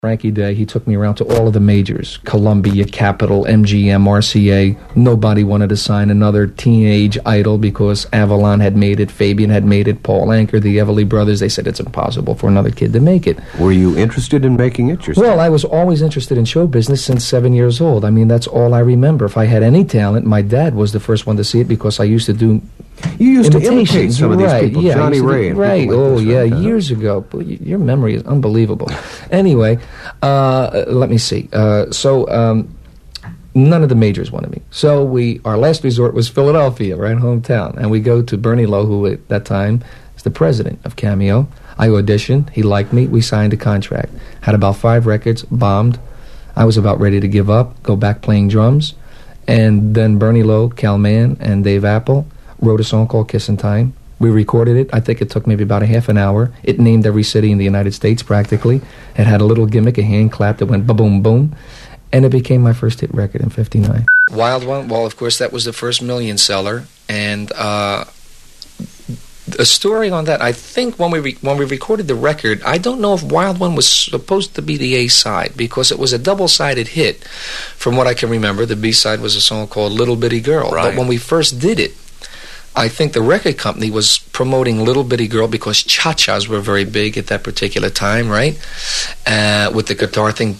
Frankie Day, he took me around to all of the majors, Columbia, Capitol, MGM, RCA. Nobody wanted to sign another teenage idol because Avalon had made it, Fabian had made it, Paul Anker, the Everly Brothers. They said it's impossible for another kid to make it. Were you interested in making it yourself? Well, I was always interested in show business since 7 years old. I mean, that's all I remember. If I had any talent, my dad was the first one to see it because I used to do You used to imitate some of these people, yeah, Johnny Ray. And right, like this, yeah, right? years ago. Your memory is unbelievable. Anyway, let me see. None of the majors wanted me. So our last resort was Philadelphia, right, hometown. And we go to Bernie Lowe, who at that time is the president of Cameo. I auditioned. He liked me. We signed a contract. Had about 5 records, bombed. I was about ready to give up, go back playing drums. And then Bernie Lowe, Cal Mann, and Dave Apple wrote a song called Kissin' Time. We recorded it. I think it took maybe about a half an hour. It named every city in the United States, practically. It had a little gimmick, a hand clap that went ba-boom, boom. And it became my first hit record in '59. Wild One, well, of course, that was the first million seller. And a story on that, I think when we recorded the record, I don't know if Wild One was supposed to be the A-side, because it was a double-sided hit. From what I can remember, the B-side was a song called Little Bitty Girl. Right. But when we first did it, I think the record company was promoting Little Bitty Girl because cha-chas were very big at that particular time, right? With the guitar thing,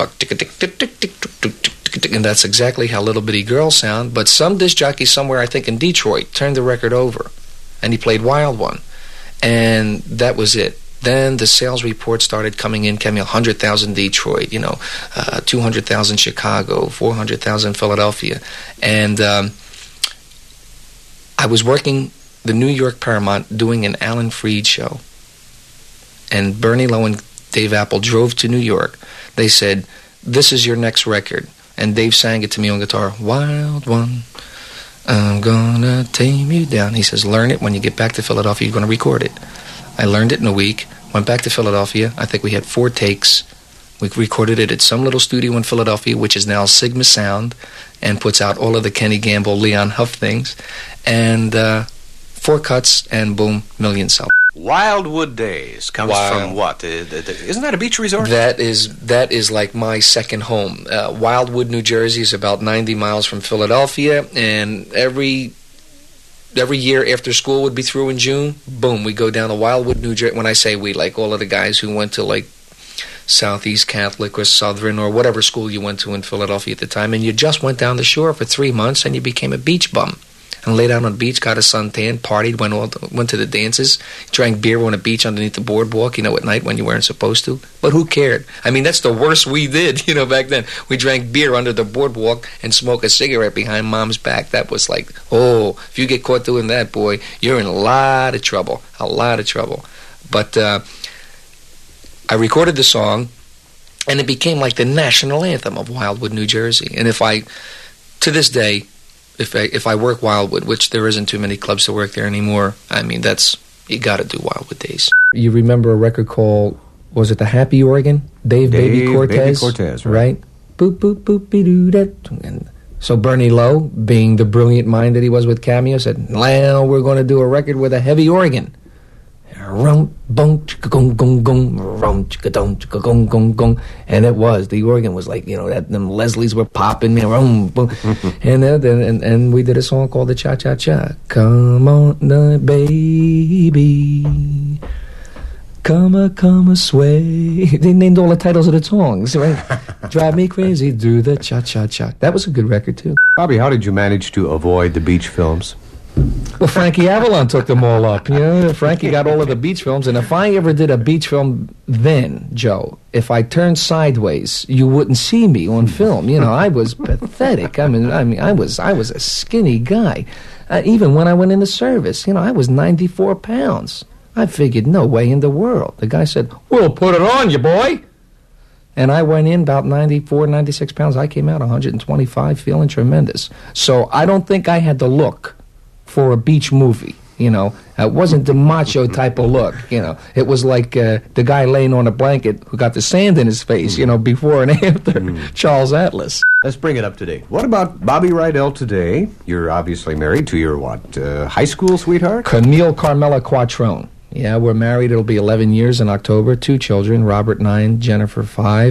and that's exactly how Little Bitty Girl sound. But some disc jockey somewhere, I think in Detroit, turned the record over, and he played Wild One, and that was it. Then the sales report started coming in, 100,000 Detroit, 200,000 Chicago, 400,000 Philadelphia, and I was working the New York Paramount doing an Alan Freed show. And Bernie Lowe and Dave Apple drove to New York. They said, "This is your next record." And Dave sang it to me on guitar. "Wild One, I'm gonna tame you down." He says, "Learn it. When you get back to Philadelphia, you're going to record it." I learned it in a week, went back to Philadelphia. I think we had 4 takes. We recorded it at some little studio in Philadelphia, which is now Sigma Sound, and puts out all of the Kenny Gamble, Leon Huff things. And 4 cuts, and boom, million sell. Wildwood Days comes from what? Isn't that a beach resort? That is like my second home. Wildwood, New Jersey is about 90 miles from Philadelphia, and every year after school would be through in June, boom, we go down to Wildwood, New Jersey. When I say we, like all of the guys who went to like Southeast Catholic or Southern or whatever school you went to in Philadelphia at the time, and you just went down the shore for 3 months and you became a beach bum. And laid out on the beach, got a suntan, partied, went to the dances, drank beer on the beach underneath the boardwalk, at night when you weren't supposed to. But who cared? I mean, that's the worst we did, back then. We drank beer under the boardwalk and smoked a cigarette behind Mom's back. That was like, if you get caught doing that, boy, you're in a lot of trouble. But I recorded the song, and it became like the national anthem of Wildwood, New Jersey. And to this day, if I work Wildwood, which there isn't too many clubs to work there anymore, I mean, you got to do Wildwood Days. You remember a record called, was it the Happy Organ? Dave Baby Cortez? Baby Cortez, right? Boop, boop, boop, be-doo, that. And so Bernie Lowe, being the brilliant mind that he was with Cameo, said, "Now we're going to do a record with a heavy organ." Rum, bum, chicka, gong, gong, gong, rum, chicka, dong, chicka, gong, gong, gong. And it was. The organ was like, them Leslies were popping, rum, boom. And we did a song called the Cha-Cha-Cha. Come on, baby. Come sway. They named all the titles of the songs, right? Drive me crazy, do the Cha-Cha-Cha. That was a good record, too. Bobby, how did you manage to avoid the beach films? Well, Frankie Avalon took them all up. Frankie got all of the beach films, and if I ever did a beach film then, Joe, if I turned sideways, you wouldn't see me on film. I was pathetic. I mean, I was a skinny guy. Even when I went into service, I was 94 pounds. I figured, no way in the world. The guy said, "We'll put it on you, boy." And I went in about 94, 96 pounds. I came out 125, feeling tremendous. So I don't think I had the look for a beach movie, it wasn't the macho type of look, It was like the guy laying on a blanket who got the sand in his face, before and after Charles Atlas. Let's bring it up to date. What about Bobby Rydell today? You're obviously married to your, high school sweetheart? Camille Carmela Quattrone. Yeah, we're married. It'll be 11 years in October. 2 children, Robert 9, Jennifer 5.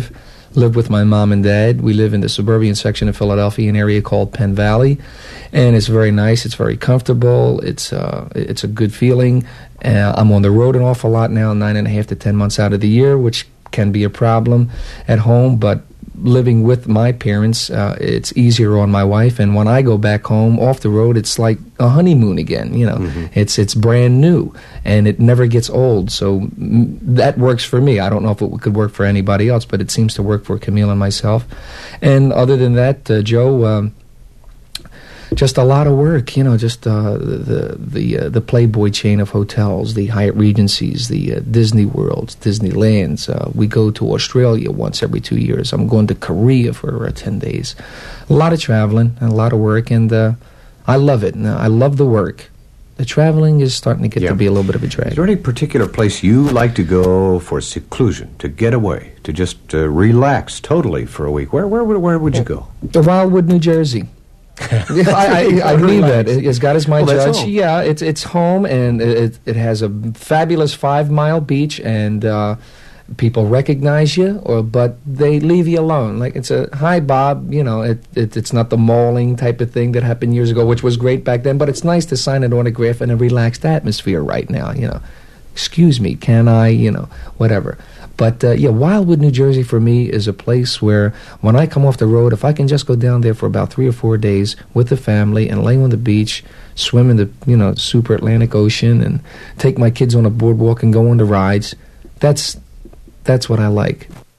live with my mom and dad. We live in the suburban section of Philadelphia, an area called Penn Valley, and it's very nice. It's very comfortable. It's a good feeling. I'm on the road an awful lot now, 9.5 to 10 months out of the year, which can be a problem at home, but living with my parents, it's easier on my wife. And when I go back home off the road, it's like a honeymoon again. You know, it's brand new, and it never gets old. So that works for me. I don't know if it could work for anybody else, but it seems to work for Camille and myself. And other than that, Joe, just a lot of work, you know, just the Playboy chain of hotels, the Hyatt Regencies, the Disney Worlds, Disneylands. We go to Australia once every 2 years. I'm going to Korea for 10 days. A lot of traveling and a lot of work, and I love it. I love the work. The traveling is starting to get to be a little bit of a drag. Is there any particular place you like to go for seclusion, to get away, to just relax totally for a week? Where would you go? Wildwood, New Jersey. I mean that. As God is my judge. Yeah, it's home, and it has a fabulous 5-mile beach, and people recognize you, but they leave you alone. Like, it's a, hi, Bob, you know, it's not the mauling type of thing that happened years ago, which was great back then, but it's nice to sign an autograph in a relaxed atmosphere right now, you know. Excuse me, can I, you know, whatever. But, Wildwood, New Jersey, for me, is a place where when I come off the road, if I can just go down there for about 3 or 4 days with the family and lay on the beach, swim in the, you know, super Atlantic Ocean, and take my kids on a boardwalk and go on the rides, that's what I like.